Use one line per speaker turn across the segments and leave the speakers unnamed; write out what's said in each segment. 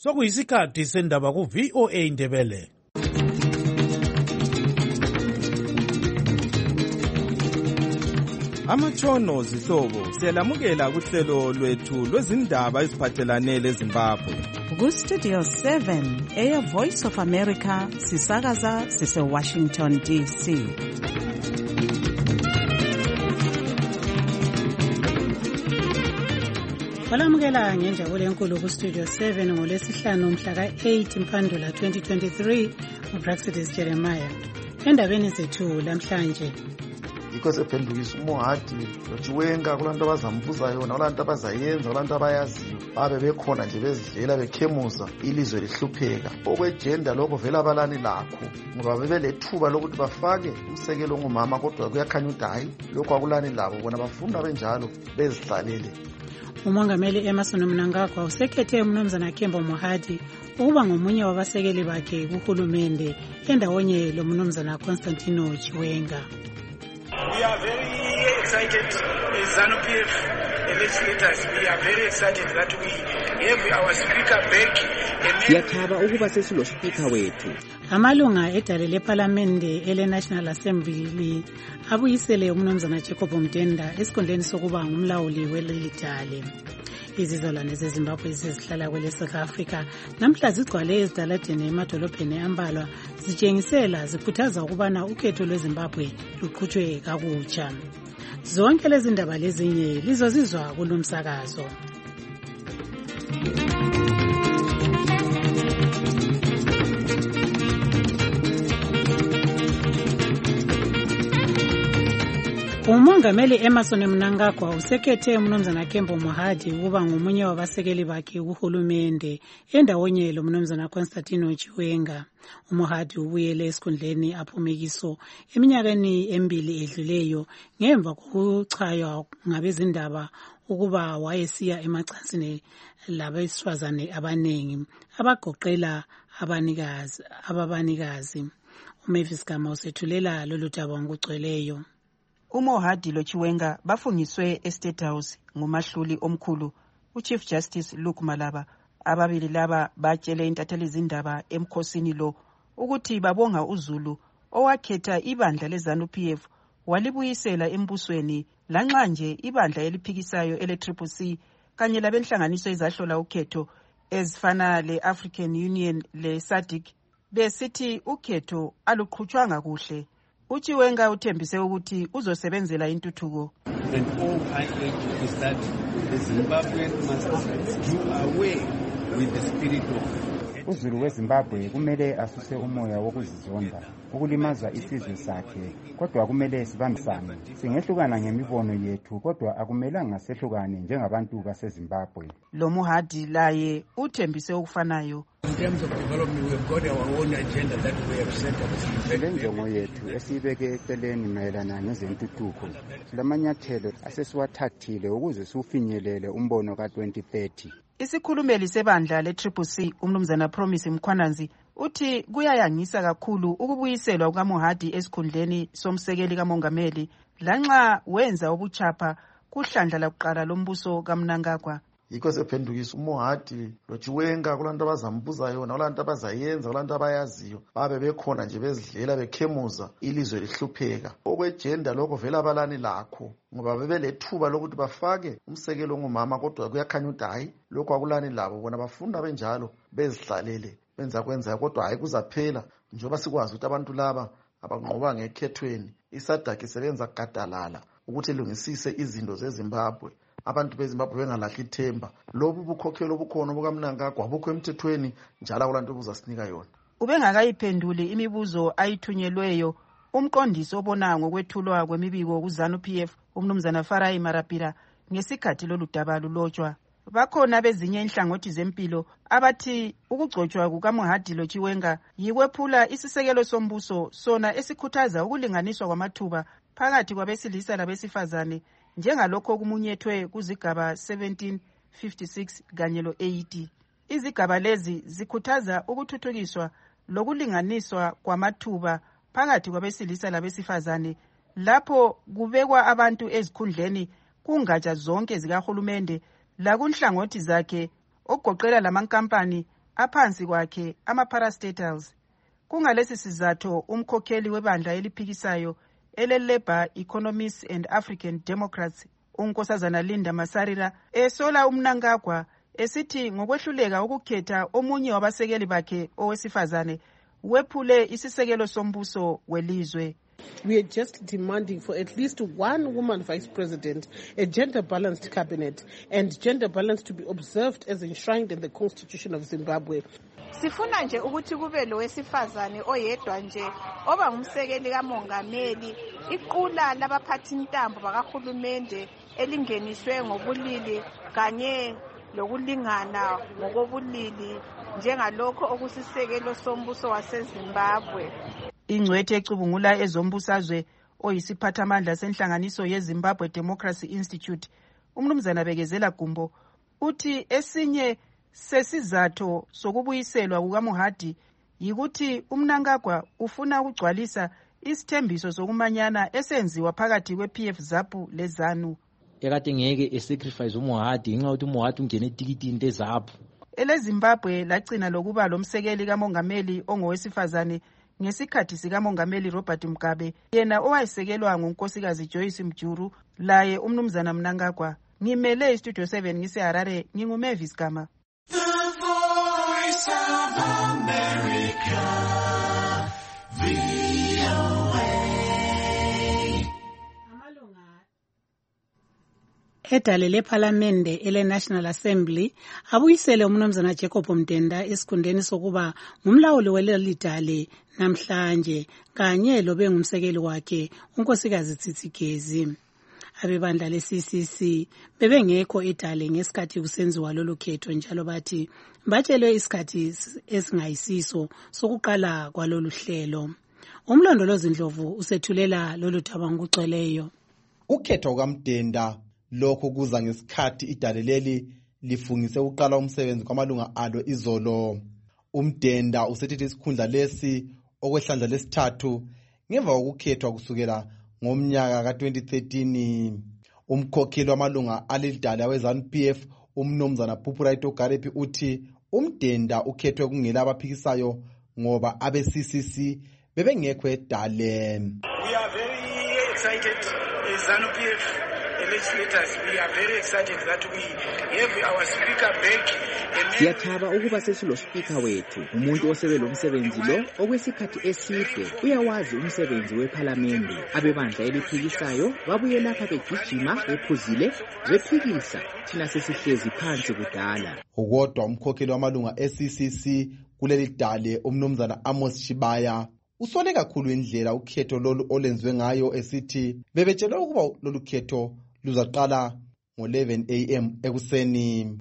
Sokuyisikhathi sendaba ku VOA Indebele.
Amatshono zihlobo siyalamukela kuhlelo lwethu lwezindaba eziphathelane leZimbabwe.
Ku Studio 7 Air Voice of America sisakaza sise Washington DC.
Walamukela ngenjabulo enkulu ku Studio 7 ngolwesihlanu mhla ka-8 Mpandula 2023 uBraxidis Jeremiah. Endabeni zethu lamhlanje
yikho sephendukisa uMohadi loChiwenga kulanto abazambuza yona, kulanto abazayenza, kulanto abayaziyo, babe bekhona nje bezidlela bekhemuza ilizwe lihlupheka. Okwejenda lokho vela abalani lakho ngoba bebelethuba lokuthi bafake umsekelo ngumama, kodwa kuyakhanya ukuthi hayi lokho akulani labo, bona bafunda benjalo bezihlalele.
Umongameli Emmerson Mnangagwa usekhethe umnumzana Kembo Mohadi ukuba ngomunye wabasekeli bakhe kuhulumende endawonye lo mnumzana Constantino Chiwenga.
We are very excited as ZANU-PF legislators. We are very excited that we have our speaker back.
Siyathaba ukuba sesilo speaker wethu.
Amalunga edale leParliamente ele-National Assembly abuyisele umnumzana Jacob Mdenda esikhundleni sokuba ngumlawuli weleli dale. Izizalwane zeZimbabwe ezihlala kwele South Africa namhla zigcwale ezidaladeni emadolobheni ambalwa zitshengisela zikhuthaza ukubana ukhetho lweZimbabwe luqhutshwe kakutsha. Zonke lezi ndaba lezinye lizozizwa kulomsakazo. Umongameli Emmerson Mnangagwa usekhethe umnumzana Kembo Mohadi ukuba ngomunye wabasekeli bakhe kuhulumende endawonye lo mnumzana Constantino Chiwenga. uMohadi ubuyele esikhundleni aphumekiso eminyakeni emibili edluleyo ngemva kokuchaywa ngabezindaba ukuba wayesiya emacansini labesifazane abanengi abagoqela ababanikazi. uMavis Gama usethulela lolu daba ngokugcweleyo.
uMohadi loChiwenga bafungiswe eState House ngumahluli omkhulu uChief Justice Luke Malaba. Ababili laba batshele intatheli zindaba emkhosini lo ukuthi babonga uZulu owakhetha ibandla leZANU-PF walibuyisela embusweni lanxa nje ibandla eliphikisayo ele-CCC kanye labenhlanganiso ezahlola ukhetho ezifana le-African Union le-SADC besithi ukhetho aluqhutshwanga kuhle. uChiwenga uthembise ukuthi uzosebenzela intuthuko.
And all I urge is that the Zimbabwean must do away with the spirit of
uZulu weZimbabwe kumele asuse umoya wokuzizonda ukulimaza isizwe sakhe, kodwa kumele sibambisane. Singehlukana ngemibono yethu, kodwa akumelanga sehlukane njengabantu baseZimbabwe.
Lo Mohadi laye uthembise ukufanayo.
In terms of development, we have got our own agenda that we have set up.
Lenjongo yethu esibeke eceleni mayelana ngezentuthuko silamanyathelo asesiwathathile ukuze sifinyelele umbono ka-2030.
Isikhulumeli sebandla le-CCC umnumzana Promise Mkhwananzi uthi kuyayangisa kakhulu ukubuyiselwa kukaMohadi esikhundleni somsekeli kamongameli lanxa wenza ubuchapha kuhlandla lakuqala lombuso kaMnangagwa.
Yikho sephendukisa uMohadi loChiwenga kulanto abazambuza yona, kulanto abazayenza, kulanto abayaziyo, babe bekhona nje bezidlela bekhemuza ilizwe lihlupheka. Okwejenda lokho vela abalani lakho ngoba bebelethuba lokuthi bafake umsekelo ngumama, kodwa kuyakhanya ukuthi hayi lokho akulani labo, bona bafunda benjalo bezihlalele benza kwenza, kodwa hayi kuzaphela njengoba sikwazi ukuthi abantu laba abanqoba ngekhethweni iSADC isebenza gadalala ukuthi ilungisise izinto zeZimbabwe. Abantu beZimbabwe bengalahli ithemba. Lobu bukhokhelo obukhona bukaMnangagwa bukho emthethweni njalo kulanto obuzasinika yona.
Ubengakayiphenduli imibuzo ayithunyelweyo umqondisi obona ngokwethulwa kwemibiko kuZANU-PF umnumzana Farai Marapira ngesikhathi lolu daba lulotshwa. Bakhona bezinye inhlangothi zempilo abathi ukugcotshwa kukaMohadi loChiwenga yikwephula isisekelo sombuso sona esikhuthaza ukulinganiswa kwamathuba phakathi kwabesilisa labesifazane njengalokho kumunyethwe kuzigaba 17, 56 kanye lo-80. Izigaba lezi zikhuthaza ukuthuthukiswa lokulinganiswa kwamathuba phakathi kwabesilisa labesifazane lapho kubekwa abantu ezikhundleni kungatsha zonke zikahulumende lakunhlangothi zakhe okugoqela lamankampani aphansi kwakhe ama-parastatals. Kungalesi sizatho umkhokheli webandla eliphikisayo ele-Labour Economists and African Democrats uNkosazana Linda Masarira esola uMnangagwa esithi ngokwehluleka ukukhetha omunye wabasekeli bakhe owesifazane wephule isisekelo sombuso welizwe.
We are just demanding for at least one woman vice president, a gender-balanced cabinet, and gender balance to be observed as enshrined in the Constitution of Zimbabwe.
Sifuna nje ukuthi kube lo wesifazane oyedwa nje oba ngumsekeli kamongameli, iqula labaphathi intambo bakahulumende elingeniswe ngobulili kanye lokulingana ngokobulili njengalokho okusisekelo sombuso waseZimbabwe.
Ingcwethe ecubungula ezombusazwe oyisiphathamandla senhlanganiso yeZimbabwe Democracy Institute uMnumzana Bekezela Gumbo uthi esinye sesizatho sokubuyiselwa kukaMohadi yikuthi uMnangagwa ufuna ukugcwalisa isithembiso sokumanyana esenziwa phakathi kwePF ZAPU leZANU.
Ekade ngeke esacrifice uMohadi ngenxa yokuthi uMohadi ungene etikitini leZAPU.
EleZimbabwe lagcina lokuba lomsekeli kamongameli ongowesifazane ngesikhathi sikamongameli Robert Mugabe, yena owayesekelwa ngunkosikazi Joyce Mjuru, laye uMnumzana Mnangagwa. Ngimele iStudio 7 ngiseHarare, nginguMavis Gama.
The Voice of America, VOA.
Edale lePhalamende ele-National Assembly abuyisele uMnumzana Jacob Mdenda esikhundeni sokuba ngumlawuli welelidale namhlanje kanye lobe ngumsekeli wakhe unkosikazi Tsitsigezi. Abebandla le-CCC bebengekho edale ngesikhathi kusenziwa lolu khetho njalo bathi batshelwe isikhathi esingayisiso sokuqala kwalolu hlelo. Umlondolozi Ndlovu usethulela lolu thaba ngokugcweleyo.
Ukhetho kaMdenda lokho kuza ngesikhathi idale leli lifungise uqala umsebenzi kwamalunga alo izolo. Umdenda usethethe isikhundla lesi okwehlandla lesithathu ngemva kokukhethwa kusukela ngomnyaka ka-2013. Umkhokheli wamalunga alidala weZANU-PF uMnumzana Phupuraito Garepi uthi uMdenda ukhethwe kungela abaphikisayo ngoba abe-CCC bebengekho edale.
We are very excited as ZANU-PF legislators. We are very excited that we have our speaker back.
Siyathaba ukuba sesilo speaker wethu, umuntu osebenzela umsebenzi lo okwesikhathi eside, uyawazi umsebenzi wePhalamende. Abebandla eliphikisayo babuye lapha begijima bephuzile bephikisa thina sesihlezi phansi kudala.
Kodwa umkhokheli wamalunga e-CCC kuleli dale uMnumzana Amos Shibaya usole kakhulu indlela ukhetho lolu olenziwe ngayo esithi bebetshelwe ukuba lolu khetho luzaqala ngo-11 AM ekuseni.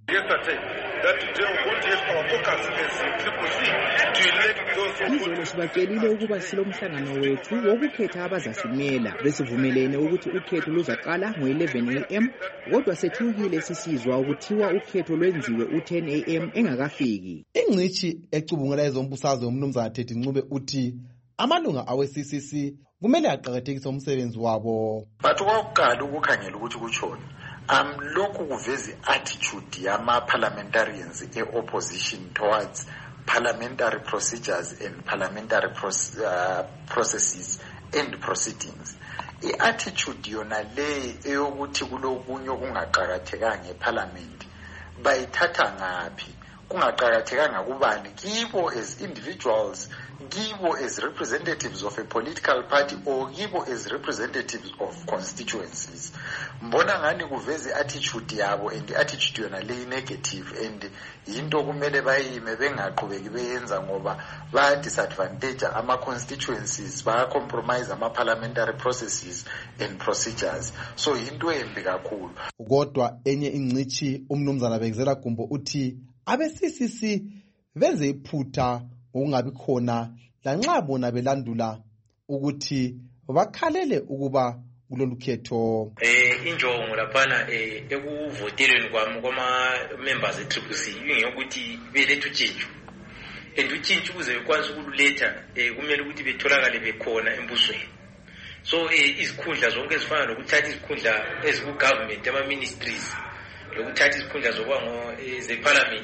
Izolo sibatshelile ukuba silomhlangano wethu wokukhetha abazasimela besivumelene ukuthi ukhetho luzaqala ngo-11 AM kodwa sethukile sisizwa ukuthiwa ukhetho lwenziwe u-10 AM engakafiki.
Ingcitshi ecubungela ezombusazwe uMnumzana Thethi Ncube uthi amalunga awe-CCC kumele aqakathekise umsebenzi wabo.
Bathi kwakuqala ukukhangela ukuthi kutshoni lokhu kuveza attitude yama-parliamentarians e-opposition towards parliamentary procedures and parliamentary processes and proceedings. I-attitude yona le eyokuthi kulokunye okungaqakathekanga eParliament bayithatha ngaphi? Kungaqakathekanga kubani? Kibo as individuals, kibo as representatives of a political party, or kibo as representatives of constituencies. Mbona ngani kuveze attitude yabo, and attitude yona le negative, and yinto kumele bayime bengaqhubeki beyenza ngoba baya disadvantage ama constituencies, baya compromise ama parliamentary processes and procedures. So yinto embi kakhulu.
Kodwa enye ingcitshi uMnumzana Bekezela Gumbo uthi abe-CCC benze iphutha ngokungabi khona lanxa bona belandula ukuthi bakhalele ukuba kulolu khetho.
Injongo laphana ekuvotelweni kwama-members e-CCC ingeyokuthi belethe utshintsho, and utshintsho ukuze bekwanise ukululetha kumele ukuthi betholakale bekhona embusweni. So izikhundla zonke ezifana nokuthatha izikhundla eziku-government, ama-ministries, lokuthatha izikhundla zokuba zeParliament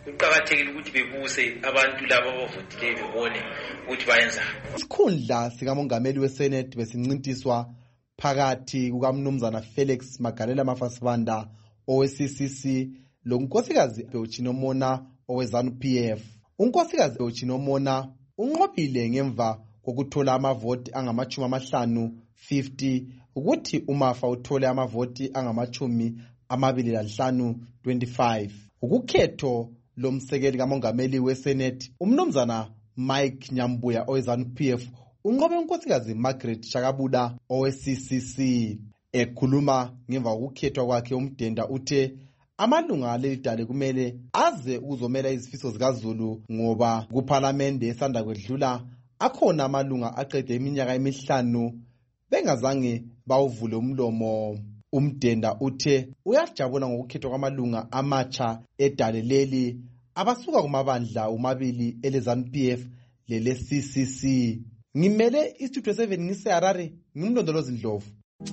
kuqakathekile ukuthi bebuse abantu laba abavotileyo bebone ukuthi bayenzani.
Isikhundla sikamongameli weSenate besincintiswa phakathi kukamnumzana Felix Magalela Mafasibanda owe-CCC lonkosikazi Beochinomona owe-ZANU-PF. Unkosikazi Beochinomona unqobile ngemva kokuthola amavoti angama-50 ukuthi uMafa uthole amavoti angama-25. Ukukhetho lomsekeli kamongameli weSenate umnumzana Mike Nyambuya owe-ZANU-PF unqobe unkosikazi Margaret Shakabuda owe-CCC. Ekhuluma ngemva kokukhethwa kwakhe uMdenda uthe amalunga leli dale kumele aze ukuzomela izifiso zikaZulu ngoba kuPhalamende esanda kwedlula akhona amalunga aqede iminyaka 5 bengazange bawuvule umlomo. uMdenda uthe uyajabula ngokukhethwa kwamalunga amatsha edale leli abasuka kumabandla umabili eleZANU-PF lele-CCC. Ngimele iStudio 7 ngiseHarare ngimlondolozi Ndlovu.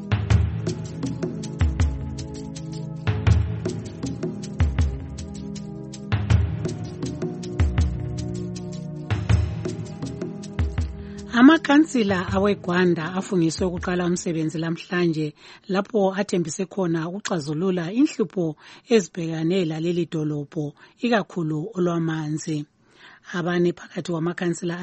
Amakhansila aweGwanda afungiswe ukuqala umsebenzi lamhlanje lapho athembise khona ukuxazulula inhlupho ezibhekane laleli dolobho ikakhulu olwamanzi. Abane phakathi kwamakhansila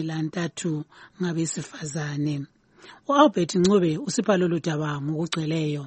ali13 ngabesifazane. U-Albert Ncube usipha lolu daba ngokugcweleyo.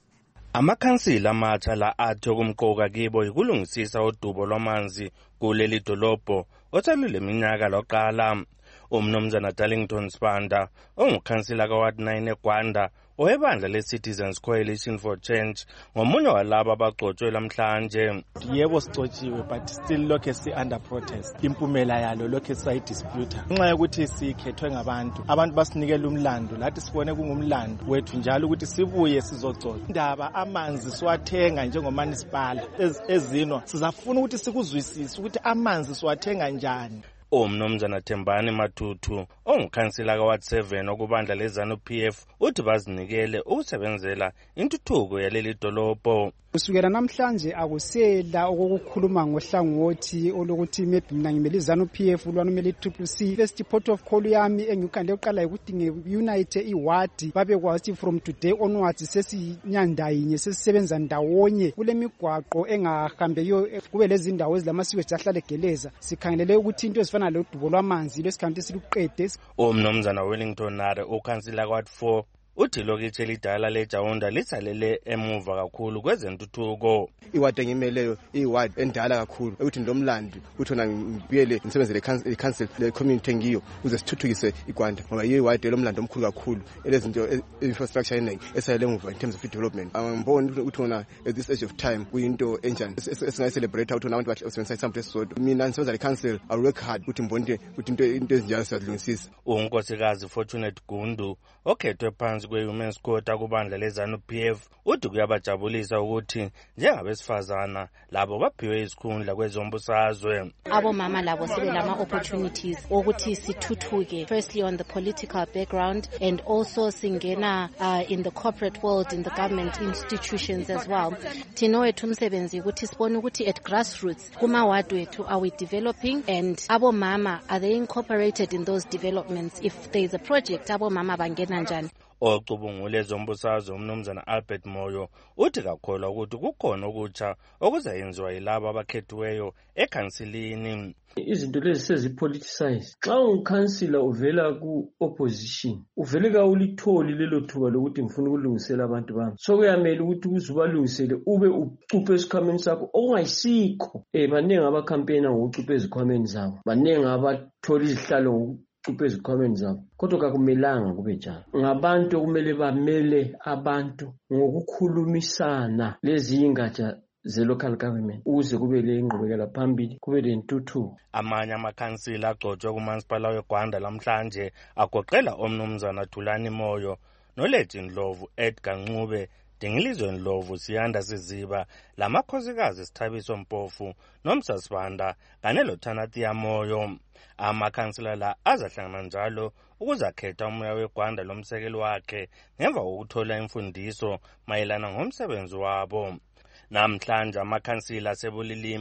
Amakhansila amatsha la athi okumqoka kibo yikulungisisa udubo lwamanzi kuleli dolobho othelule minyaka loqala. Umnumzana Darlington Spanda ongukhansila kaWard 9 eGwanda owebandla le-Citizens Coalition for Change ngomunye walabo abagcotshwe lamhlanje.
Yebo sigcotshiwe but still lokhe si under protest. Impumela yalo lokhe sayidispute. Nxa yokuthi sikhethwe abantu basinikela umlando lathi sibone kungumlando wethu njalo ukuthi sibuye sizogcotshwa. Indaba amanzi siwathenga njengomunicipal ezinwa sizafuna ukuthi sikuzwisise ukuthi amanzi siwathenga njani.
Umnumzana Thembani Matutu ongukhansila kaWard 7 okubandla leZANU-PF uthi bazinikele ukusebenzela intuthuko yaleli dolobho.
Kusukela namhlanje akusela okukhuluma ngohlangothi olokuthi maybe mina ngimele iZANU-PF ulwanumele iCCC. First port of call yami engikande uqala ukuthi ngeunite iward babekwazi from today onwards sesinyanda yinye sesisebenza ndawonye kule migwaqo engahambeyo kube lezi ndawo ezilamasiko ejahlale geleza sikhangelele ukuthi into ezifana lodubo lwamanzi lesikhanti siluqede.
Umnumzana Wellington Nare ukhansila kaWard 4 uthi lokithe elidala leJaunda litsalele emuva kakhulu kwezentuthuko.
Iward engimeleyo iward endala kakhulu ukuthi ndomlandi uthona ngibiyele ngisebenzele council le community engiyo uze sithuthukise iGwanda ngoba iward lomlando omkhulu kakhulu elezinto infrastructure eningi esayele emuva in terms of development. Angiboni uthona at this age of time kuyinto enjani esingayi celebrate uthona abantu basebenzisa isample esisodwa. Mina ngisebenza le council I work hard ukuthi ngibone ukuthi into ezinjalo siyadlungisisa.
Unkosikazi Fortunate Gundu okhethwe phansi kwe-Women's Court akubandla leZANU-PF uthi kuyabajabulisa ukuthi njengabesifazana labo baphiwe isikhundla kwezombusazwe.
Abomama labo sibe lama opportunities ukuthi sithuthuke, firstly on the political background and also singena in the corporate world, in the government institutions as well. Thina wethu umsebenzi ukuthi sibone ukuthi at grassroots kuma ward wethu are we developing and abomama are they incorporated in those developments. If there is a project abomama bangena njani.
Ocubungule zombusazwe umnumzana Albert Moyo uthi kakholwa ukuthi kukhona okutsha okuzayenziwa yilabo abakhethiweyo ekhansilini.
Izinto lezi sezipoliticize. Xa ungukhansila uvela ku-opposition uvele kawulitholi lelo thuba lokuthi ngifuna ukulungisela abantu bami, so kuyamele ukuthi uzubalungisele ube ucuphe esikhwameni sakho okungayisikho. Baningi abakhampeyina ngokucupha ezikhwameni zabo, baningi abathola izihlalo ngokucupha ezikhwameni zabo, kodwa kakumelanga kube njalo. Ngabantu okumele bamele abantu ngokukhulumisana lezi ingatsha ze-local government ukuze kube le ingqubekela phambili, kube le ntuthuko.
Amanye amakhansila agcotshwe kumansipala weGwanda lamhlanje agoqela omnumzana Thulani Moyo noLethi Ndlovu, Edgar Ncube, Dingilizwe Ndlovu, Siyanda Siziba, lamakhosikazi Sithabiso Mpofu noMsasibanda kanye loThanatia Moyo. Amakhansila la azahlangana njalo ukuzakhetha umoya weGwanda lomsekeli wakhe ngemva kokuthola imfundiso mayelana ngomsebenzi wabo. Namhlanje amakhansila asebulilima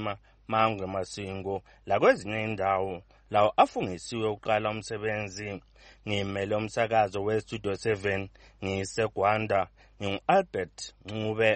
Mangwe Masingo lakwezinye indawo lawo afungisiwe uqala umsebenzi. Ngimele umsakazo we-Studio 7 ngiseGwanda ngingu-Albert Ncube.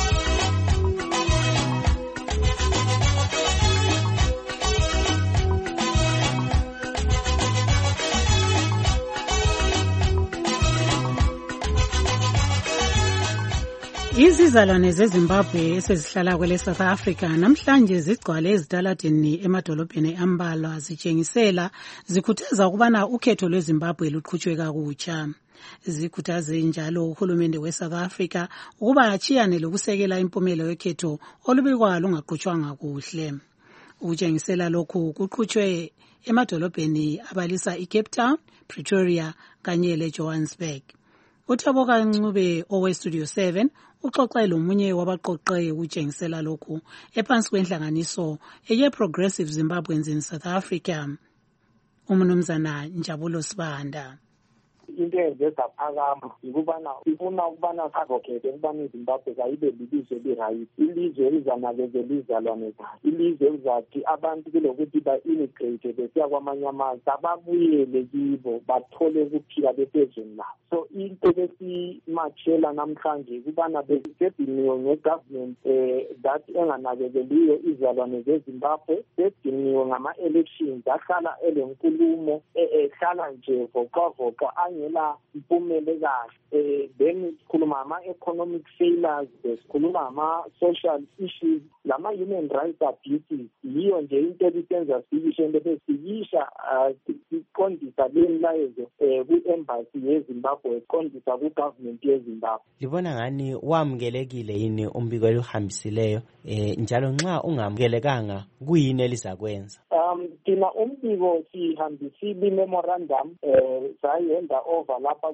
Izizalwane zeZimbabwe esezihlala kwele South Africa namhlanje zigcwale ezitaladini emadolobheni ambalwa zitshengisela zikhuthaza ukubana ukhetho lweZimbabwe luqhutshwe kakutsha. Zikhuthaze njalo uhulumende weSouth Africa ukuba achiyane lokusekela impumelo yokhetho olubikwa lungaqhutshwanga kuhle. Ukutshengisela lokhu kuqhutshwe emadolobheni abalisa iCape Town, Pretoria kanye leJohannesburg. Uthaboka Ncube owe-Studio 7 uxoxe lomunye wabaqoqe ukutshengisela lokhu ephansi kwenhlanganiso eye-Progressive Zimbabweans in South Africa, uMnumzana Njabulo Sibanda.
Into ezaphakama ukubana ifuna ukubana advocate ukubana iZimbabwe kayibe lilizwe lirayithi, ilizwe elizanakekela izalwane zayo, ilizwe elizathi abantu kulokuthi ba-immigrate besiya kwamanye amazwe ababuyele kibo bathole ukuphila besezweni labo. So into besimatshela namhlanje ukubana besediniwe ngegovernment that enganakekeliyo izalwane zeZimbabwe, sediniwe ngama-elections ahlala elenkulumo ehlala nje voqavoqa angela impumele kahle. Then sikhuluma ama-economic failures, sikhuluma ama-social issues, lama-human rights abuses. Yiyo nje into ebisenza sikisho into besikisha siqondisa lemlayezo ku-embassy yeZimbabwe, siqondisa ku-government yeZimbabwe.
Libona ngani wamukelekile yini umbiko elihambisileyo njalo nxa ungamukelekanga kuyini elizakwenza?
Thina umbiko sihambisile memorandum sayenda over lapha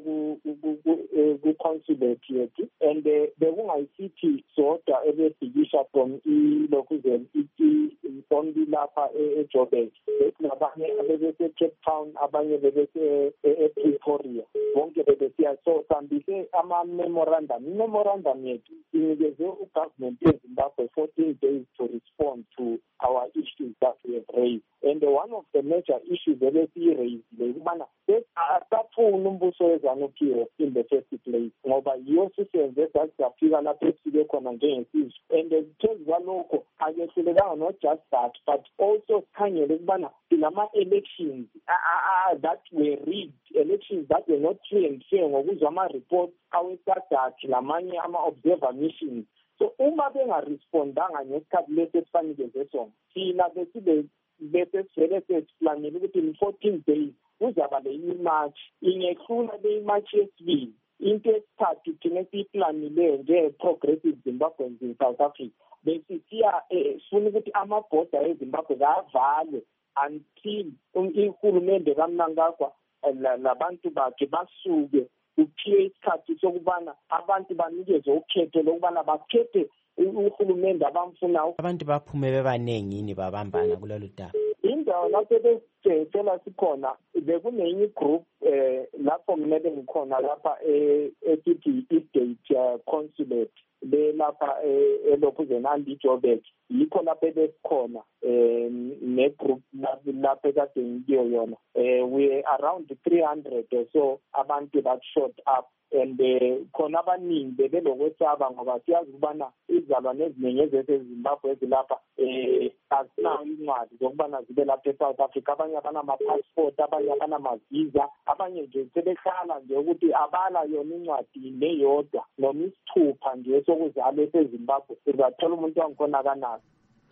ku-consulate yethu, and bekungayisithi sodwa ebebhikisha from ilokuzeni isonti lapha eJoburg. Nabanye abebese-Cape Town, abanye bebese-Pretoria, bonke bebesiya. So sihambise ama-memorandum. I-memorandum yethu inikeze ugovernment yeZimbabwe 14 days to respond to our issues that we have raised. And one of the major issues ebesiyi-raised ukubana asafuna umbuso weZANU-PF in the first place, ngoba yiyo sisenze safika lapho esifike khona njengesizwe. And phezu kwalokho akehlulekanga not just that, but also sikhangele ukubana silama-elections that were rigged, elections that were not free and fair ngokuzwa ama-reports aweSADC lamanye ama-observer missions. So uma bengarespondanga ngesikhathi lesi esifanikeze sona, thina bese sivele sesiplanele ukuthi in 14 days kuzaba le-march, ingehlula le-march yesibili. Into esithathu thina siyiplanile nje-Progressive Zimbabweans in South Africa, besisiya sifuna ukuthi amabhoda eZimbabwe avalwe until uhulumende kaMnangagwa labantu bakhe basuke, kuphiwe isikhathi sokubana abantu banikezwe ukhetho lokubana bakhethe uhulumende abamfunayo.
Abantu baphume bebaningi yini babambana kulolu daba?
Indawo lapho besitshela sikhona bekunenye igroup lapho mina bengikhona lapha esithi i-State Consulate lapha elokhuzeni eJoburg, yikho lapho besikhona ne-group lapho ekade ngiyo yona. We around 300 or so abantu that showed up, and khona abaningi bebelokwesaba ngoba siyazi ukubana izalwane eziningi ezezimbabwe ezilapha azinayo incwadi zokubana zibe lapha eSouth Africa. Abanye abanama-passport, abanye abanama-visa, abanye nje sebehlala nje ukuthi abala yona incwadi neyodwa noma isithupha nje sokuzalwa esezimbabwe, uzathola umuntu wangikhona kanazo.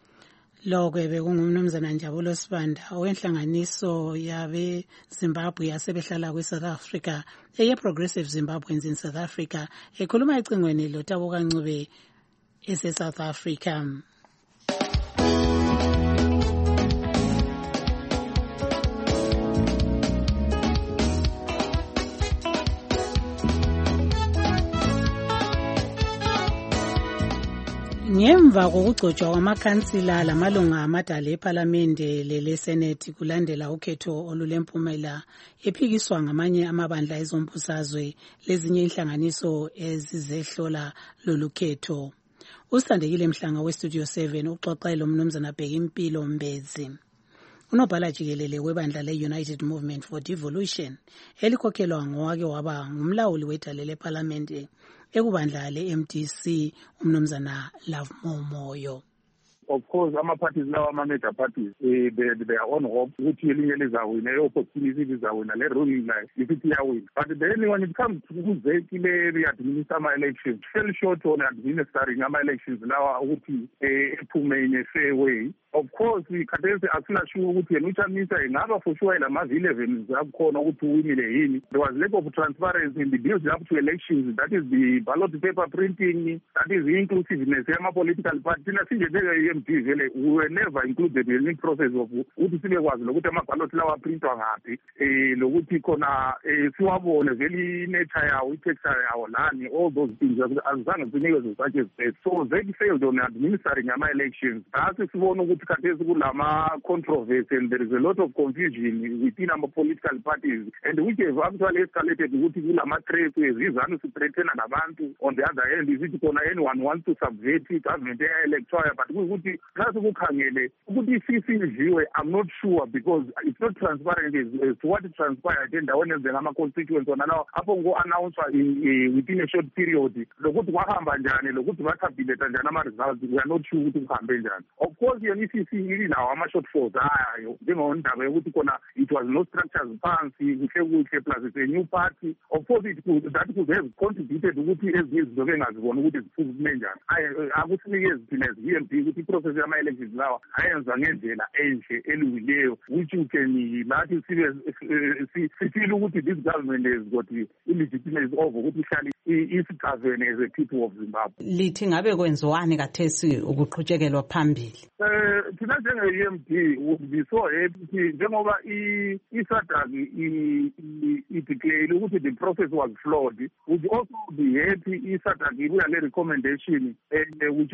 Lokho bekunguMnumzana Njabulo Sibanda owenhlanganiso yabe Zimbabwe yasebehlala kweSouth Africa eye-Progressive Zimbabweans in South Africa ekhuluma ecingweni loTaboka Ncube ese-South Africa. Ngemva kokugcotshwa kwamakhansila lamalunga amadala ePhalamende leleSenethi kulandela ukhetho olulempumela ephikiswa ngamanye amabandla ezombusazwe lezinye inhlanganiso ezizehlola lolu khetho. Usithandekile Mhlanga weStudio 7 uxoxa lomnumzana Bhekimpilo Mbezi. Unobhala jikelele webandla le-United Movement for Devolution elikhokhelwa ngowake waba ngumlawuli wedale leParliament ekubandla le-MDC umnumzana Love Momoyo.
Of course, ama-parties lawa ama-major parties, they are on hope ukuthi elinye lizawina, i-opportunity lizawina, le-ruling la isithi iyawina. But then when it comes to kuzeki le-administer ama-elections, fell short on administering ama-elections lawa ukuthi ephume in a fair way. Of course, khathesi asinasho ukuthi yena uChamisa ingaba for sure lama-11 zakhona ukuthi uwinile yini. There was lack of transparency in the build up to elections, that is the ballot paper printing, that is the inclusiveness yama-political party. Thina sinje we were never included in the process of ukuthi sibekwazi lokuthi ama-ballot lawa aprintwa ngaphi, lokuthi khona siwabone vele i-nature yawo, i-texture yawo lani, all those things azange sinikezwe such as that. So they failed on administering ama-elections. Thasi sibona ukuthi khathesi kulama-controversy and there is a lot of confusion within our political parties, and which have actually escalated ukuthi kulama-threats izizanu sithreathena nabantu. On the other hand, isithi khona anyone wants to subvert i-government electoral, but ukuthi nxa sikukhangele ukuthi i-CC idliwe, I'm not sure because it's not transparent as to what transpired endaweni ezinjengama-constituents wona lawo apho ngo-announcwa within a short period lokuthi kwahamba njani, lokuthi batabuleta njani ama-results, we are not sure ukuthi kuhambe njani. Of course, yona i-CC ilinawo ama-shortfalls ayo njengendaba yokuthi khona it was no structures phansi kuhle plus it's a new party. Of course, that could have contributed ukuthi ezinye izinto bengazibona ukuthi ziphume njani. Akusinikezi thina as-VMP ukuthi i-process yama-elections lawa ayenza ngendlela enhle elungileyo, which you can lathi sifile ukuthi this government has got illegitimacy of ukuthi ihlale isigovern as a people of Zimbabwe.
Lithi ngabe kwenziwani kathesi ukuqhutshekelwa phambili?
Thina njenge-EMD would be so happy njengoba i-SADC i-declare ukuthi the process was flawed. Would also be happy i-SADC ibuya le-recommendation which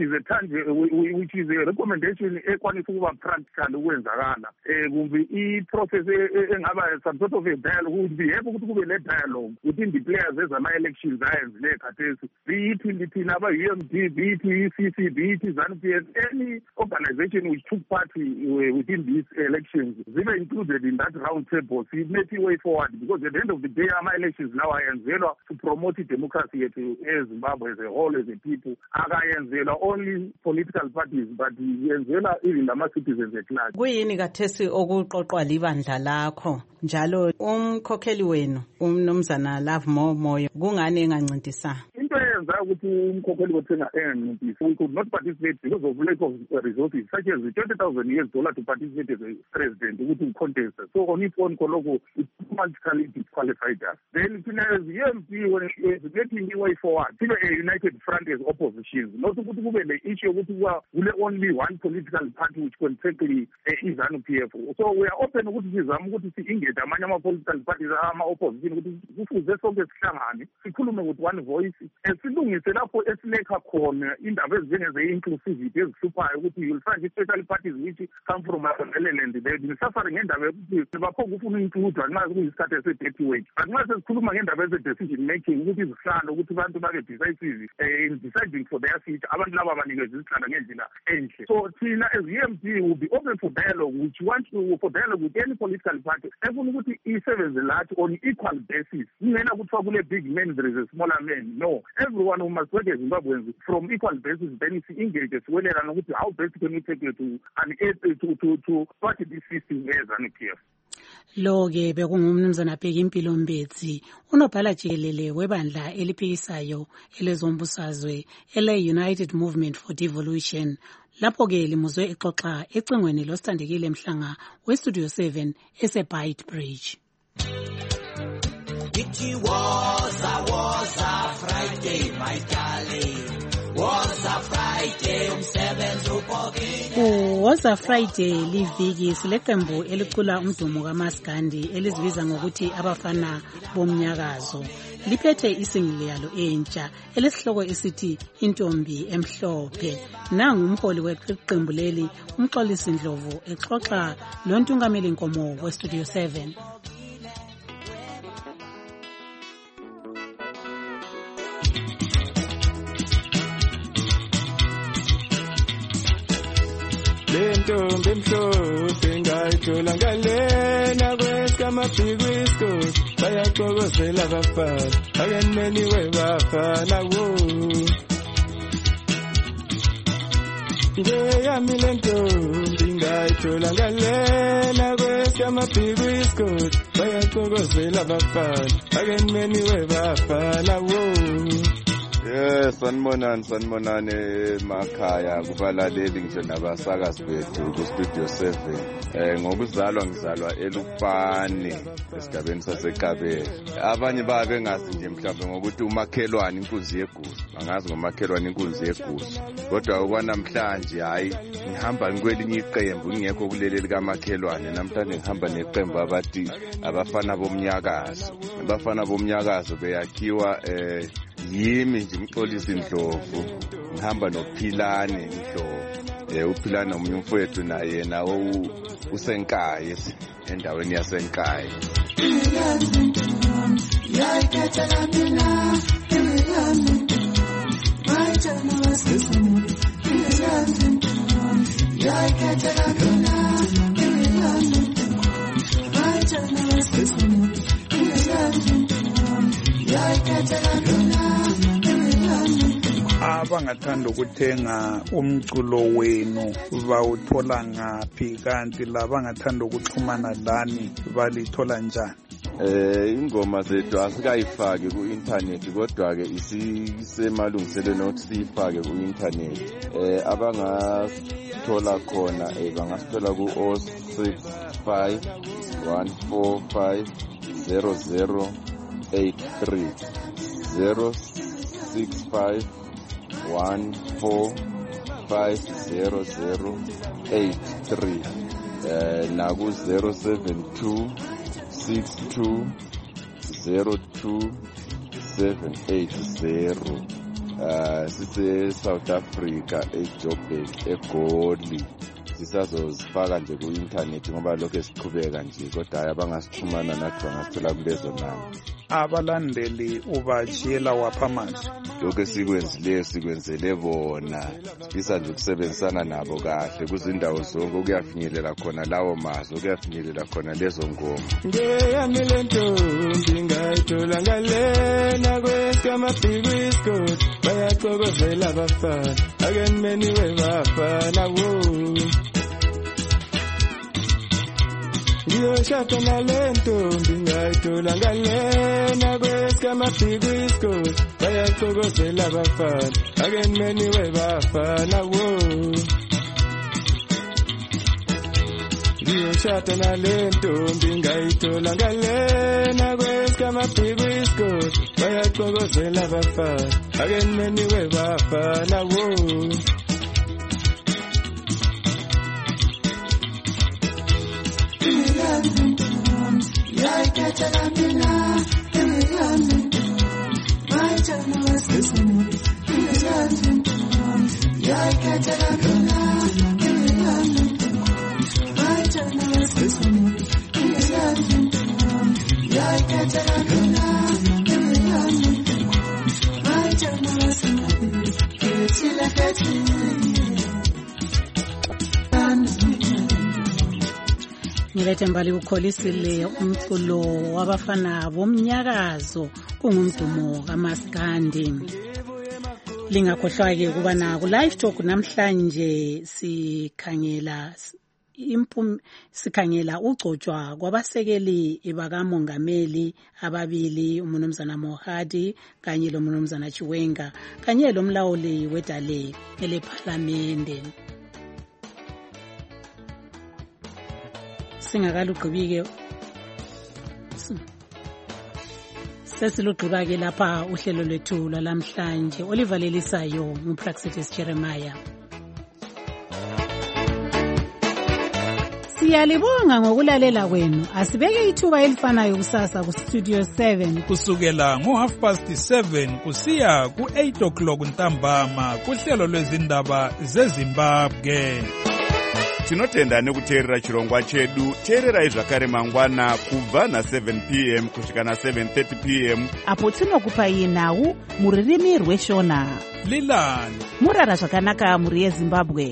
is a recommendation ekwanisa ukuba practical ukwenzakala. Kumbe i-process engaba some sort of a dialogue, would be happy ukuthi kube le-dialogue within the players ezama-elections ayenzileyo khathesi. Be it thina aba-UMD, be it i-CC, be it ZANU-PF, any organization which took part within these elections, they were included in that round table. So it made a way forward because at the end of the day, ama-elections now ayenzelwa to promote democracy yethu eZimbabwe as a whole, as a people. Akayenzelwa only political parties, but yenzelwa even ama-citizens at large.
Kuyini kathesi okuqoqwa libandla lakho njalo umkhokheli wenu umnumzana Love Momoyo kungani engancintisanga?
Into eyenza ukuthi umkhokheli wethu engancintisi, we could not participate because of lack of resources such as $20,000 to participate as a president ukuthi contest. So on its own koloko it automatically disqualified us. Then as EMP, when it is getting the way forward, sibe a united front as opposition, not ukuthi kube le issue ukuthi kule only one political party which can tackle i-ZANU-PF. So we are open ukuthi sizame ukuthi si-engage amanye ama-political parties ama-opposition ukuthi kufuze sonke sihlangane sikhulume with one voice, silungise lapho esilekha khona indaba ezinjengeze-inclusivity ezihluphayo ukuthi you'll find especially parties which come from Makondeland, they've been suffering ngendaba yokuthi baphonga ufuna includwa nxa kuyisikhathi ese-dirty work. But nxa sesikhuluma ngendaba eze-decision making ukuthi izihlalo ukuthi abantu babe decisive in deciding for their future, abantu laba banikeza izihlalo ngendlela enhle. So thina as EMD will be open for dialogue, which want to for dialogue with any political party efuna ukuthi isebenze lathi on equal basis. Ingena kuthiwa kule big man there is a smaller man. No, everyone who must work as Zimbabweans from equal basis, then it's engaged as well and ukuthi how best can we take it to an to party this system as an PF.
Lo-ke bekungumnumzana Bhekimpilo Mbezi, unobhala jikelele webandla eliphikisayo elezombusazwe ele-United Movement for Devolution. Lapho-ke limuzwe exoxa ecingweni losithandekile Mhlanga weStudio 7 ese-Byte Bridge.
It was a Friday, my darling. Was a Friday, umsebenzi uphokile.
Was a Friday liviki sileqembu elicula umdumo kaMaskandi elizibiza ngokuthi abafana bomnyakazo. Liphethe isingili yalo entsha elesihloko esithi Intombi Emhlophe. Nangu umholi weqembu leli umxolisi Ndlovu exoxa lontungameli Nkomo weStudio 7.
le ntombi emhlophe ngayithola ngalena kwesikamabhikwisko bayaxokozela abafana akenimeniwe bafana wo ngeyami le ntombi ngayithola ngalena kwesikamabhikwisko bayaxokozela abafana akenimeniwe bafana wo.
Sanibonani emakhaya kubalaleli nje nabasakazi bethu ku-Studio 7. Ngokuzalwa ngizalwa eLupane esigabeni saseKabela. Abanye bengazi nje mhlawumbe ngokuthi umakhelwane inkunzi yegusu. Angazi ngomakhelwane inkunzi yegusu. Kodwa okwanamhlanje hayi ngihamba ngikwelinye iqembu ngingekho kuleli likamakhelwane. Namhlanje ngihamba neqembu abathi abafana bomnyakazo. Abafana bomnyakazo beyakhiwa yimi nje Mxolisi Ndlovu ngihamba noPhilane Ndlovu. uPhilane omunye umfowethu naye yena usenkayi endaweni yasenkayi.
Abangathanda ukuthenga umculo wenu bawuthola ngaphi, kanti labangathanda ukuxhumana lani balithola njani?
Ingoma zethu asikayifaki ku-internet kodwa ke isemalungiselweni ukuthi siyifake ku-internet. Abangasithola khona bangasithola ku-065 145 0083 065 1450083 naku 072 62 02 780. Sise South Africa eJoburg eGoli. Sisazozifaka nje ku-internet ngoba lokho siqhubeka nje kodwa hayi abangasixhumana nathi bangasithola kulezo namba.
Abalandeli ubajiyela waphamazwi?
Lokho sikwenzele bona. Sifisa nje ukusebenzisana nabo kahle kuzindawo zonke ukuyafinyelela khona lawo mazwi, ukuyafinyelela khona lezo ngoma.
Ngeyami le ntombi ngayithola ngalena kwesikamabhikwisko bayaxokozela abafana akenimeniwe bafana wo. Ngiyoshada nale ntombi ngayithola ngalena kwesikamabhikwisko bayaxokozela abafana akenimeniwe bafana wo. Ngiyoshada nale ntombi ngayithola ngalena kwesikamabhikwisko bayaxokozela abafana akenimeniwe bafana wo.
Ngilethe mbali ukholisile umculo wabafana bomnyakazo kungumdumo kaMaskandi. Lingakhohlwa ke kubana ku live talk namhlanje sikhangela ugcotshwa kwabasekeli bakamongameli ababili, uMnumzana Mohadi kanye loMnumzana Chiwenga kanye lomlawuli wedale elePhalamende. Singakalugqibike sesilugqiba ke lapha uhlelo lwethu lwalamhlanje. Oliver Lelisayo nguPraxitis Jeremiah. Siyalibonga ngokulalela kwenu. Asibeke ithuba elifanayo kusasa ku Studio 7
kusukela ngo7:30 kusiya ku8:00 ntambama kuhlelo lwezindaba zeZimbabwe.
Tinotenda nekuteerera chirongwa chedu. Teererai zvakare mangwana kubva na7 p.m. kusvika na7:30 p.m.
apo tinokupai nhau muririmi rweshona.
Lilani
murara zvakanaka muri yeZimbabwe.